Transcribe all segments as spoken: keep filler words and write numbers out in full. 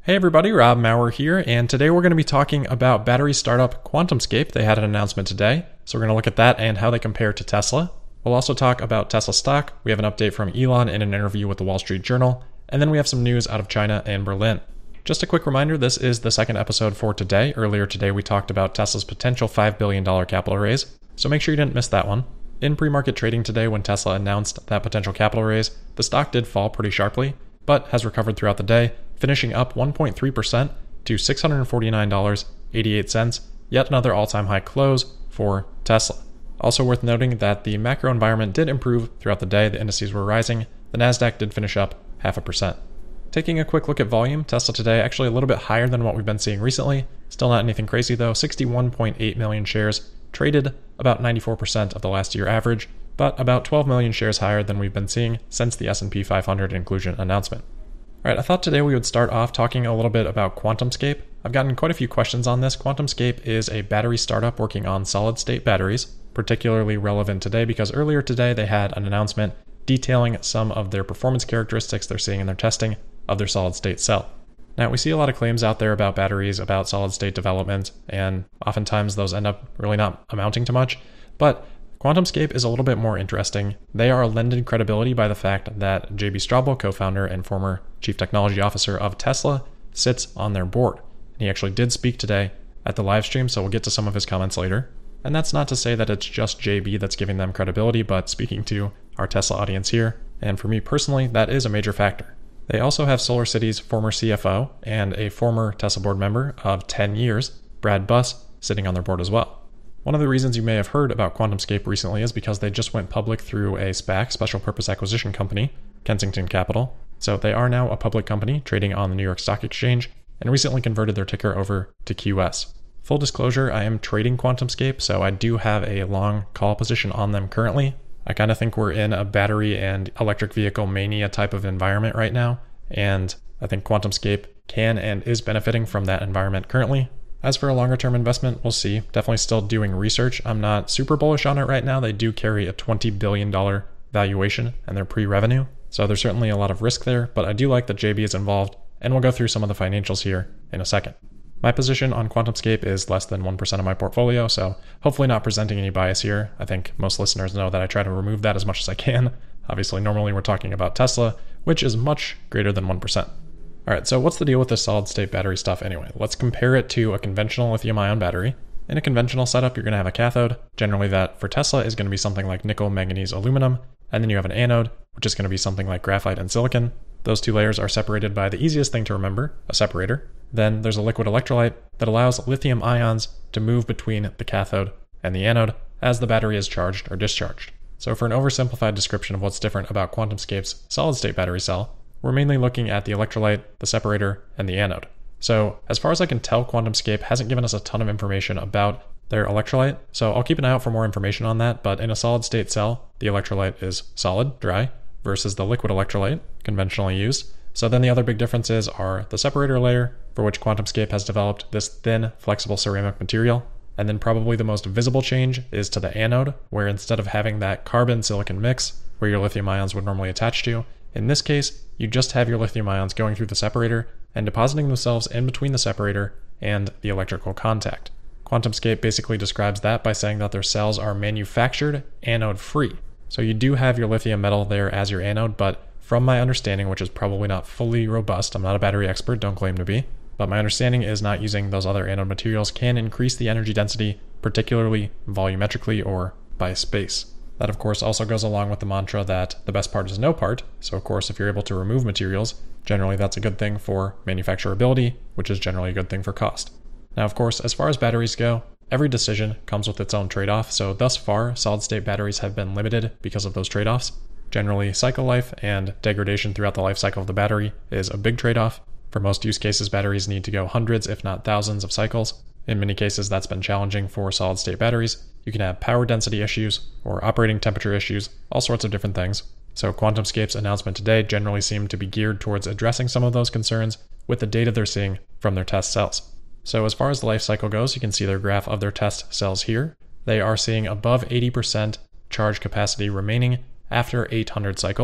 Hey everybody, Rob Maurer here, and today we're going to be talking about battery startup QuantumScape. They had an announcement today, so we're going to look at that and how they compare to Tesla. We'll also talk about Tesla stock. We have an update from Elon in an interview with the Wall Street Journal, and then we have some news out of China and Berlin. Just a quick reminder, this is the second episode for today. Earlier today we talked about Tesla's potential five billion dollars capital raise, so make sure you didn't miss that one. In pre-market trading today, when Tesla announced that potential capital raise, the stock did fall pretty sharply, but has recovered throughout the day, finishing up one point three percent to six hundred forty-nine dollars and eighty-eight cents, yet another all-time high close for Tesla. Also worth noting that the macro environment did improve throughout the day. The indices were rising. The Nasdaq did finish up half a percent. Taking a quick look at volume, Tesla today actually a little bit higher than what we've been seeing recently. Still not anything crazy though, sixty-one point eight million shares, traded about ninety-four percent of the last year average, but about twelve million shares higher than we've been seeing since the S and P five hundred inclusion announcement. Alright, I thought today we would start off talking a little bit about QuantumScape. I've gotten quite a few questions on this. QuantumScape is a battery startup working on solid-state batteries, particularly relevant today because earlier today they had an announcement detailing some of their performance characteristics they're seeing in their testing of their solid-state cell. Now, we see a lot of claims out there about batteries, about solid-state development, and oftentimes those end up really not amounting to much, but QuantumScape is a little bit more interesting. They are lended credibility by the fact that J B Straubel, co-founder and former chief technology officer of Tesla, sits on their board. He actually did speak today at the live stream, so we'll get to some of his comments later. And that's not to say that it's just J B that's giving them credibility, but speaking to our Tesla audience here, and for me personally, that is a major factor. They also have SolarCity's former C F O and a former Tesla board member of ten years, Brad Buss, sitting on their board as well. One of the reasons you may have heard about QuantumScape recently is because they just went public through a SPAC, Special Purpose Acquisition Company, Kensington Capital. So they are now a public company trading on the New York Stock Exchange and recently converted their ticker over to Q S. Full disclosure, I am trading QuantumScape, so I do have a long call position on them currently. I kind of think we're in a battery and electric vehicle mania type of environment right now, and I think QuantumScape can and is benefiting from that environment currently. As for a longer term investment, we'll see. Definitely still doing research. I'm not super bullish on it right now. They do carry a twenty billion dollars valuation and they're pre-revenue. So there's certainly a lot of risk there, but I do like that J B is involved, and we'll go through some of the financials here in a second. My position on QuantumScape is less than one percent of my portfolio, so hopefully not presenting any bias here. I think most listeners know that I try to remove that as much as I can. Obviously, normally we're talking about Tesla, which is much greater than one percent. All right, so what's the deal with this solid-state battery stuff anyway? Let's compare it to a conventional lithium-ion battery. In a conventional setup, you're going to have a cathode. Generally, that for Tesla is going to be something like nickel, manganese, aluminum. And then you have an anode, which is going to be something like graphite and silicon. Those two layers are separated by the easiest thing to remember, a separator. Then there's a liquid electrolyte that allows lithium ions to move between the cathode and the anode as the battery is charged or discharged. So for an oversimplified description of what's different about QuantumScape's solid-state battery cell, we're mainly looking at the electrolyte, the separator, and the anode. So as far as I can tell, QuantumScape hasn't given us a ton of information about their electrolyte, so I'll keep an eye out for more information on that, but in a solid-state cell, the electrolyte is solid, dry, versus the liquid electrolyte, conventionally used. So then the other big differences are the separator layer, for which QuantumScape has developed this thin, flexible ceramic material, and then probably the most visible change is to the anode, where instead of having that carbon-silicon mix, where your lithium ions would normally attach to, in this case, you just have your lithium ions going through the separator and depositing themselves in between the separator and the electrical contact. QuantumScape basically describes that by saying that their cells are manufactured anode-free. So you do have your lithium metal there as your anode, but from my understanding, which is probably not fully robust, I'm not a battery expert, don't claim to be, but my understanding is not using those other anode materials can increase the energy density, particularly volumetrically or by space. That, of course, also goes along with the mantra that the best part is no part. So, of course, if you're able to remove materials, generally that's a good thing for manufacturability, which is generally a good thing for cost. Now, of course, as far as batteries go, every decision comes with its own trade-off. So thus far, solid-state batteries have been limited because of those trade-offs. Generally, cycle life and degradation throughout the life cycle of the battery is a big trade-off. For most use cases, batteries need to go hundreds, if not thousands of cycles. In many cases, that's been challenging for solid-state batteries. You can have power density issues or operating temperature issues, all sorts of different things. So QuantumScape's announcement today generally seemed to be geared towards addressing some of those concerns with the data they're seeing from their test cells. So as far as the life cycle goes, you can see their graph of their test cells here. They are seeing above eighty percent charge capacity remaining after eight hundred cycles,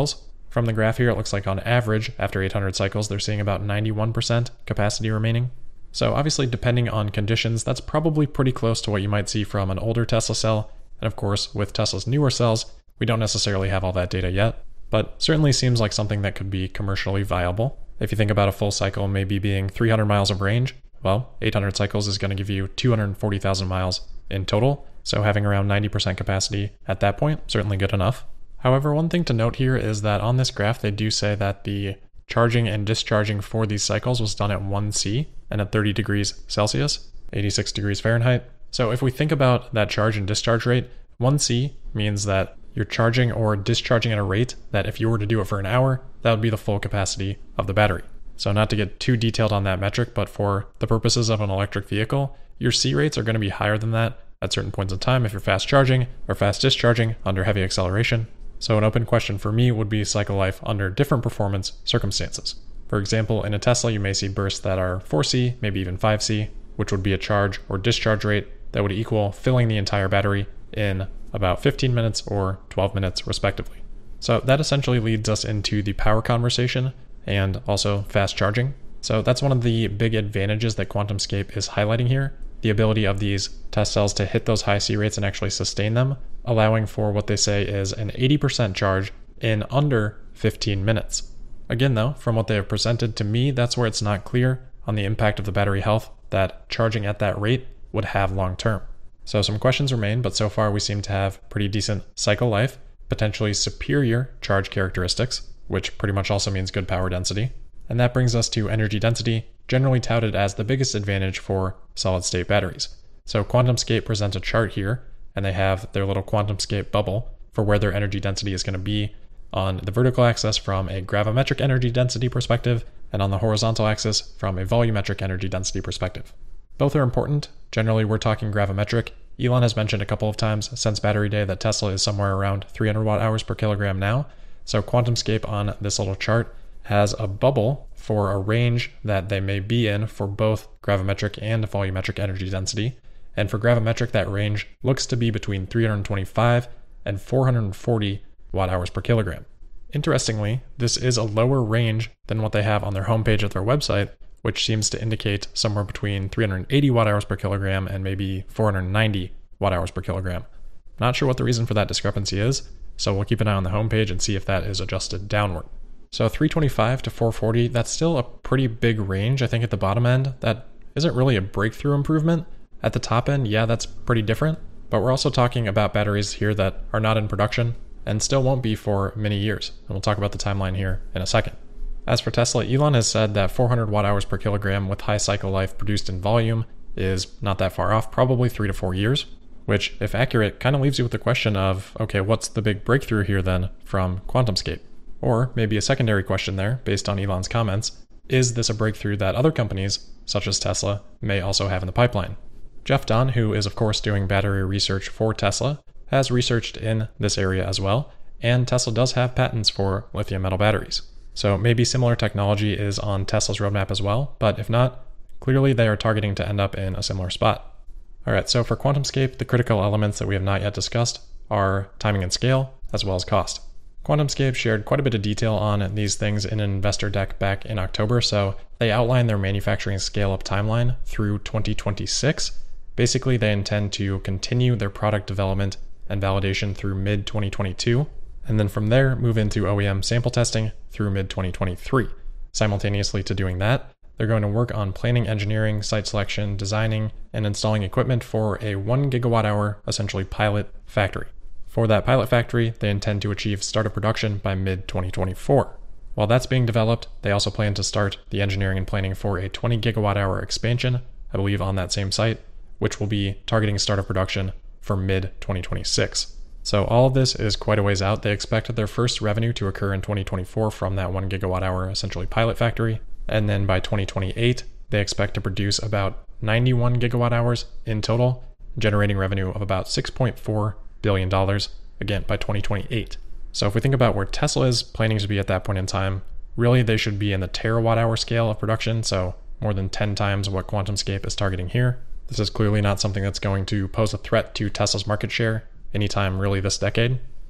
From the graph here, it looks like on average, after eight hundred cycles, they're seeing about ninety-one percent capacity remaining. So obviously, depending on conditions, that's probably pretty close to what you might see from an older Tesla cell. And of course, with Tesla's newer cells, we don't necessarily have all that data yet, but certainly seems like something that could be commercially viable. If you think about a full cycle maybe being three hundred miles of range, well, eight hundred cycles is going to give you two hundred forty thousand miles in total. So having around ninety percent capacity at that point, certainly good enough. However, one thing to note here is that on this graph, they do say that the charging and discharging for these cycles was done at one C and at thirty degrees Celsius, eighty-six degrees Fahrenheit. So if we think about that charge and discharge rate, one C means that you're charging or discharging at a rate that if you were to do it for an hour, that would be the full capacity of the battery. So not to get too detailed on that metric, but for the purposes of an electric vehicle, your C rates are going to be higher than that at certain points in time if you're fast charging or fast discharging under heavy acceleration. So an open question for me would be cycle life under different performance circumstances. For example, in a Tesla, you may see bursts that are four C, maybe even five C, which would be a charge or discharge rate that would equal filling the entire battery in about fifteen minutes or twelve minutes respectively. So that essentially leads us into the power conversation and also fast charging. So that's one of the big advantages that QuantumScape is highlighting here, the ability of these test cells to hit those high C rates and actually sustain them, allowing for what they say is an eighty percent charge in under fifteen minutes. Again though, from what they have presented to me, that's where it's not clear on the impact of the battery health that charging at that rate would have long term. So some questions remain, but so far we seem to have pretty decent cycle life, potentially superior charge characteristics, which pretty much also means good power density. And that brings us to energy density, generally touted as the biggest advantage for solid-state batteries. So QuantumScape presents a chart here, and they have their little QuantumScape bubble for where their energy density is going to be on the vertical axis from a gravimetric energy density perspective, and on the horizontal axis from a volumetric energy density perspective. Both are important. Generally, we're talking gravimetric. Elon has mentioned a couple of times since Battery Day that Tesla is somewhere around three hundred watt hours per kilogram now. So QuantumScape on this little chart has a bubble for a range that they may be in for both gravimetric and volumetric energy density. And for gravimetric, that range looks to be between three hundred twenty-five and four hundred forty watt hours per kilogram. Interestingly, this is a lower range than what they have on their homepage of their website, which seems to indicate somewhere between three hundred eighty watt hours per kilogram and maybe four hundred ninety watt hours per kilogram. Not sure what the reason for that discrepancy is, so we'll keep an eye on the homepage and see if that is adjusted downward. So three twenty-five to four forty, that's still a pretty big range. I think at the bottom end, that isn't really a breakthrough improvement. At the top end, yeah, that's pretty different, but we're also talking about batteries here that are not in production and still won't be for many years. And we'll talk about the timeline here in a second. As for Tesla, Elon has said that four hundred watt hours per kilogram with high cycle life produced in volume is not that far off, probably three to four years, which, if accurate, kind of leaves you with the question of, okay, what's the big breakthrough here then from QuantumScape? Or maybe a secondary question there, based on Elon's comments, is this a breakthrough that other companies, such as Tesla, may also have in the pipeline? Jeff Dunn, who is of course doing battery research for Tesla, has researched in this area as well, and Tesla does have patents for lithium metal batteries. So maybe similar technology is on Tesla's roadmap as well, but if not, clearly they are targeting to end up in a similar spot. Alright, so for QuantumScape, the critical elements that we have not yet discussed are timing and scale, as well as cost. QuantumScape shared quite a bit of detail on these things in an investor deck back in October, so they outlined their manufacturing scale-up timeline through twenty twenty-six. Basically, they intend to continue their product development and validation through mid twenty twenty-two, and then from there move into O E M sample testing through mid twenty twenty-three. Simultaneously to doing that, they're going to work on planning, engineering, site selection, designing, and installing equipment for a one gigawatt hour, essentially pilot factory. For that pilot factory, they intend to achieve start of production by mid twenty twenty-four. While that's being developed, they also plan to start the engineering and planning for a twenty gigawatt hour expansion, I believe on that same site, which will be targeting start of production for mid twenty twenty-six. So all of this is quite a ways out. They expect their first revenue to occur in twenty twenty-four from that one gigawatt hour, essentially pilot factory. And then by twenty twenty-eight, they expect to produce about ninety-one gigawatt hours in total, generating revenue of about six point four billion dollars, again, by twenty twenty-eight. So if we think about where Tesla is planning to be at that point in time, really they should be in the terawatt hour scale of production, so more than ten times what QuantumScape is targeting here. This is clearly not something that's going to pose a threat to Tesla's market share anytime really this decade.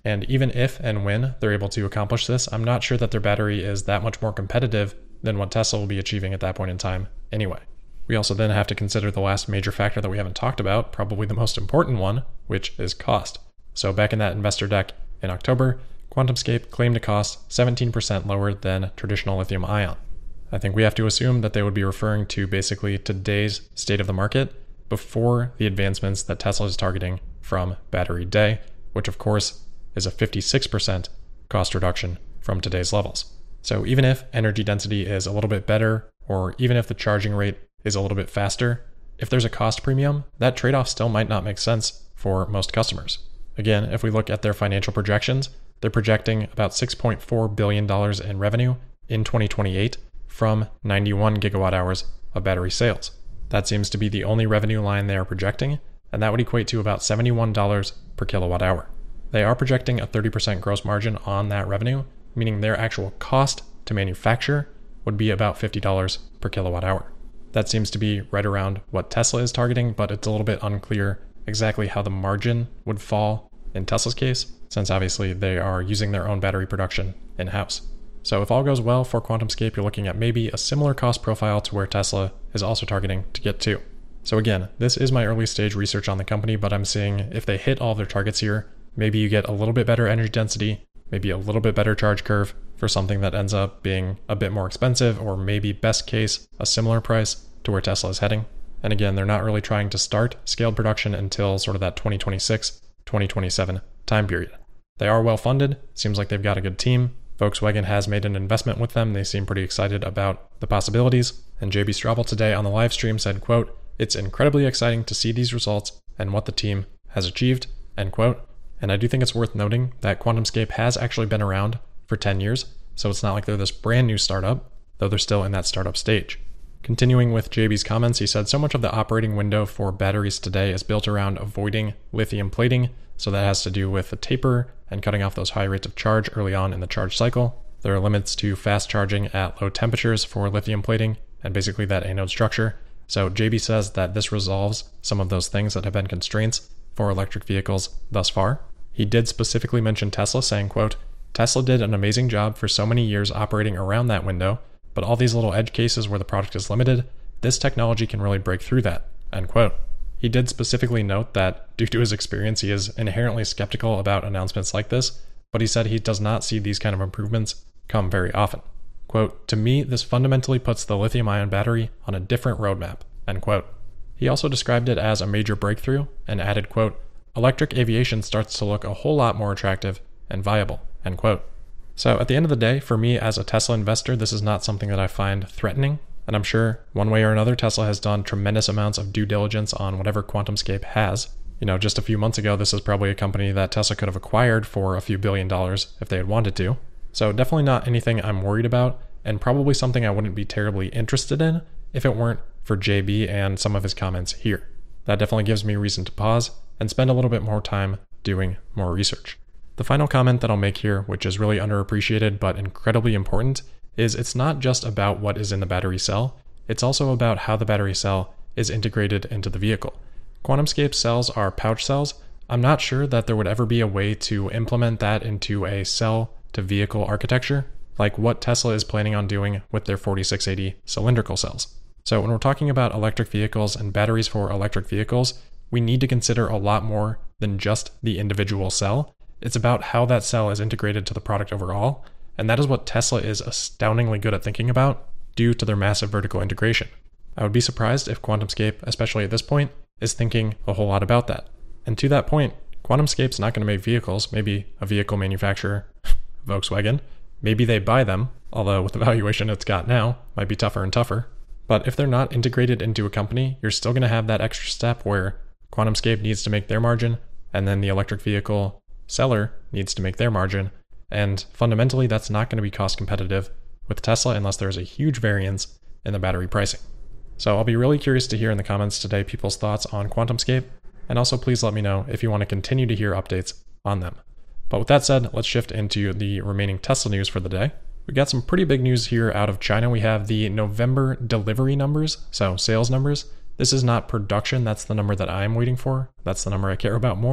And even if and when they're able to accomplish this, I'm not sure that their battery is that much more competitive than what Tesla will be achieving at that point in time anyway. We also then have to consider the last major factor that we haven't talked about, probably the most important one, which is cost. So back in that investor deck in October, QuantumScape claimed to cost seventeen percent lower than traditional lithium ion. I think we have to assume that they would be referring to basically today's state of the market before the advancements that Tesla is targeting from Battery Day, which of course is a fifty-six percent cost reduction from today's levels. So even if energy density is a little bit better, or even if the charging rate is a little bit faster, if there's a cost premium, that trade-off still might not make sense for most customers. Again, if we look at their financial projections, they're projecting about six point four billion dollars in revenue in twenty twenty-eight from ninety-one gigawatt hours of battery sales. That seems to be the only revenue line they are projecting, and that would equate to about seventy-one dollars per kilowatt hour. They are projecting a thirty percent gross margin on that revenue, meaning their actual cost to manufacture would be about fifty dollars per kilowatt hour. That seems to be right around what Tesla is targeting, but it's a little bit unclear exactly how the margin would fall in Tesla's case, since obviously they are using their own battery production in-house. So if all goes well for QuantumScape, you're looking at maybe a similar cost profile to where Tesla is also targeting to get to. So again, this is my early stage research on the company, but I'm seeing if they hit all of their targets here, maybe you get a little bit better energy density, maybe a little bit better charge curve for something that ends up being a bit more expensive, or maybe best case, a similar price to where Tesla is heading. And again, they're not really trying to start scaled production until sort of that twenty twenty-six, twenty twenty-seven time period. They are well funded, seems like they've got a good team. Volkswagen has made an investment with them. They seem pretty excited about the possibilities. And J B Straubel today on the live stream said, quote, "It's incredibly exciting to see these results and what the team has achieved," end quote. And I do think it's worth noting that QuantumScape has actually been around for ten years, so it's not like they're this brand new startup, though they're still in that startup stage. Continuing with J B's comments, he said, "So much of the operating window for batteries today is built around avoiding lithium plating, so that has to do with the taper and cutting off those high rates of charge early on in the charge cycle. There are limits to fast charging at low temperatures for lithium plating and basically that anode structure. So J B says that this resolves some of those things that have been constraints for electric vehicles thus far. He did specifically mention Tesla, saying, quote, "Tesla did an amazing job for so many years operating around that window, but all these little edge cases where the product is limited, this technology can really break through that," end quote. He did specifically note that due to his experience, he is inherently skeptical about announcements like this, but he said he does not see these kind of improvements come very often. Quote, "To me, this fundamentally puts the lithium-ion battery on a different roadmap," end quote. He also described it as a major breakthrough and added, quote, "Electric aviation starts to look a whole lot more attractive and viable," end quote. So at the end of the day, for me as a Tesla investor, this is not something that I find threatening. And I'm sure one way or another, Tesla has done tremendous amounts of due diligence on whatever QuantumScape has. You know, just a few months ago, this is probably a company that Tesla could have acquired for a few billion dollars if they had wanted to. So definitely not anything I'm worried about, and probably something I wouldn't be terribly interested in if it weren't for J B and some of his comments here. That definitely gives me reason to pause and spend a little bit more time doing more research. The final comment that I'll make here, which is really underappreciated but incredibly important, is it's not just about what is in the battery cell, it's also about how the battery cell is integrated into the vehicle. QuantumScape cells are pouch cells. I'm not sure that there would ever be a way to implement that into a cell-to-vehicle architecture, like what Tesla is planning on doing with their forty-six eighty cylindrical cells. So when we're talking about electric vehicles and batteries for electric vehicles, we need to consider a lot more than just the individual cell. It's about how that cell is integrated to the product overall. And that is what Tesla is astoundingly good at thinking about due to their massive vertical integration. I would be surprised if QuantumScape, especially at this point, is thinking a whole lot about that. And to that point, QuantumScape's not going to make vehicles, maybe a vehicle manufacturer, Volkswagen, maybe they buy them, although with the valuation it's got now, might be tougher and tougher. But if they're not integrated into a company, you're still going to have that extra step where QuantumScape needs to make their margin, and then the electric vehicle seller needs to make their margin. And fundamentally, that's not going to be cost competitive with Tesla unless there's a huge variance in the battery pricing. So I'll be really curious to hear in the comments today people's thoughts on QuantumScape, and also please let me know if you want to continue to hear updates on them. But with that said, let's shift into the remaining Tesla news for the day. We got some pretty big news here out of China. We have the November delivery numbers, so sales numbers. This is not production, that's the number that I'm waiting for. That's the number I care about more.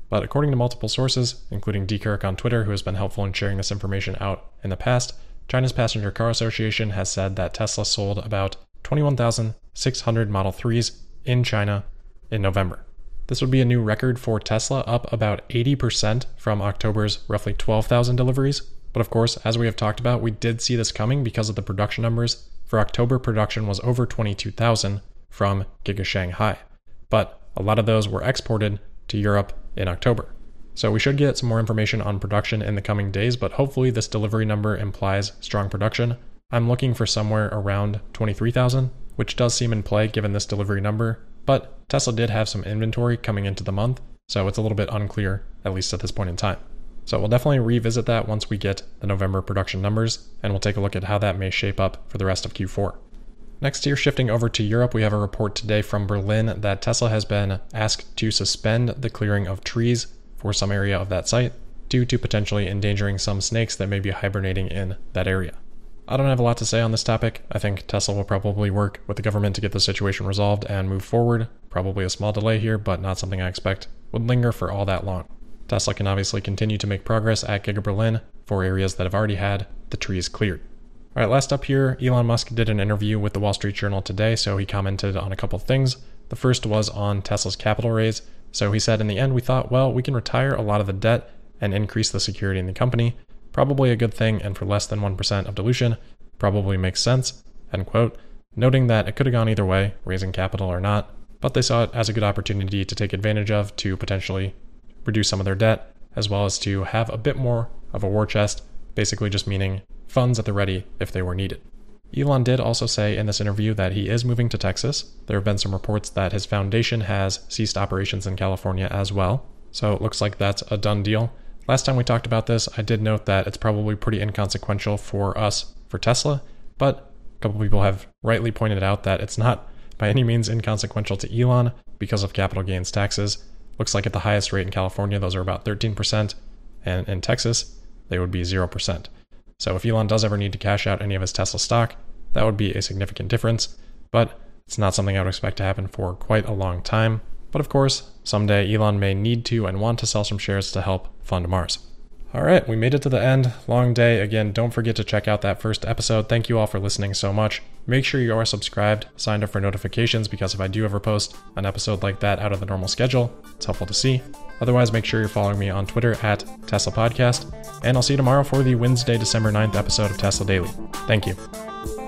But according to multiple sources, including DKirk on Twitter, who has been helpful in sharing this information out in the past, China's Passenger Car Association has said that Tesla sold about twenty-one thousand six hundred Model threes in China in November. This would be a new record for Tesla, up about eighty percent from October's roughly twelve thousand deliveries. But of course, as we have talked about, we did see this coming because of the production numbers. For October, production was over twenty-two thousand from Giga Shanghai, but a lot of those were exported to Europe in October. So we should get some more information on production in the coming days, but hopefully this delivery number implies strong production. I'm looking for somewhere around twenty-three thousand, which does seem in play given this delivery number, but Tesla did have some inventory coming into the month, so it's a little bit unclear, at least at this point in time. So we'll definitely revisit that once we get the November production numbers, and we'll take a look at how that may shape up for the rest of Q four. Next here, shifting over to Europe, we have a report today from Berlin that Tesla has been asked to suspend the clearing of trees for some area of that site due to potentially endangering some snakes that may be hibernating in that area. I don't have a lot to say on this topic. I think Tesla will probably work with the government to get the situation resolved and move forward. Probably a small delay here, but not something I expect would linger for all that long. Tesla can obviously continue to make progress at Giga Berlin for areas that have already had the trees cleared. All right, last up here, Elon Musk did an interview with the Wall Street Journal today, so he commented on a couple things. The first was on Tesla's capital raise. So he said, in the end, we thought, well, we can retire a lot of the debt and increase the security in the company. Probably a good thing, and for less than one percent of dilution, probably makes sense, end quote, noting that it could have gone either way, raising capital or not, but they saw it as a good opportunity to take advantage of to potentially reduce some of their debt, as well as to have a bit more of a war chest, basically just meaning funds at the ready if they were needed. Elon did also say in this interview that he is moving to Texas. There have been some reports that his foundation has ceased operations in California as well, so it looks like that's a done deal. Last time we talked about this, I did note that it's probably pretty inconsequential for us for Tesla, but a couple people have rightly pointed out that it's not by any means inconsequential to Elon because of capital gains taxes. Looks like at the highest rate in California, those are about thirteen percent, and in Texas, they would be zero percent. So if Elon does ever need to cash out any of his Tesla stock, that would be a significant difference, but it's not something I would expect to happen for quite a long time. But of course, someday Elon may need to and want to sell some shares to help fund Mars. All right, we made it to the end. Long day. Again, don't forget to check out that first episode. Thank you all for listening so much. Make sure you are subscribed, signed up for notifications, because if I do ever post an episode like that out of the normal schedule, it's helpful to see. Otherwise, make sure you're following me on Twitter at Tesla Podcast, and I'll see you tomorrow for the Wednesday, December ninth episode of Tesla Daily. Thank you.